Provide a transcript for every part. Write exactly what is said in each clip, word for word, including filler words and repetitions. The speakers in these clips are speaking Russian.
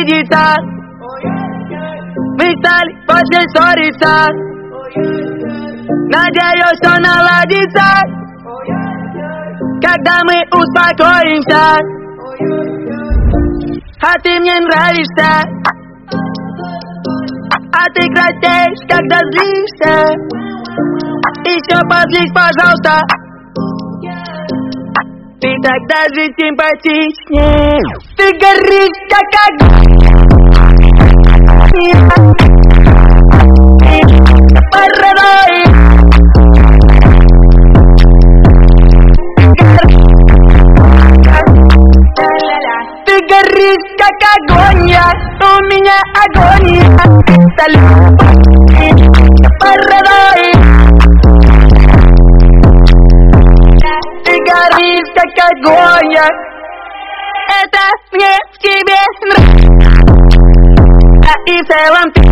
видится. Мы стали после ссориться. Надеюсь, все наладится, когда мы успокоимся. А ты мне нравишься, а ты краснеешь, когда злишься. Еще позлись, пожалуйста. Ты тогда же симпатичнее. Ты горишь, как огонь. Порывай. Ты горишь, как огонь. У меня агония. Порывай. Ты горишь, как огонь. Это мне в тебе нравится. И в целом ты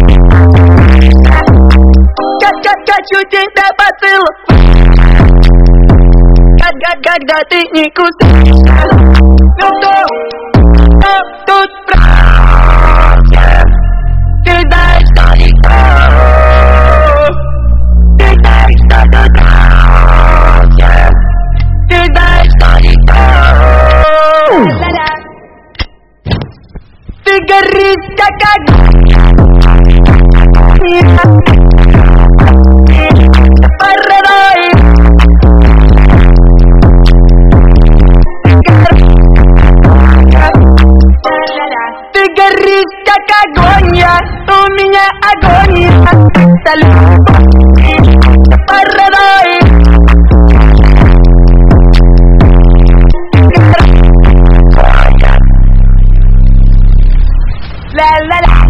хочу тебя поцеловать. Когда ты не кусаешься. Ну кто, кто тут против? Ты знаешь, что никто. Ты знаешь, что тут против. Ты знаешь, что никто. Ты горишь, как огонь. Порывай. Ты горишь, как огонь. У меня агония. Порывай. La la la.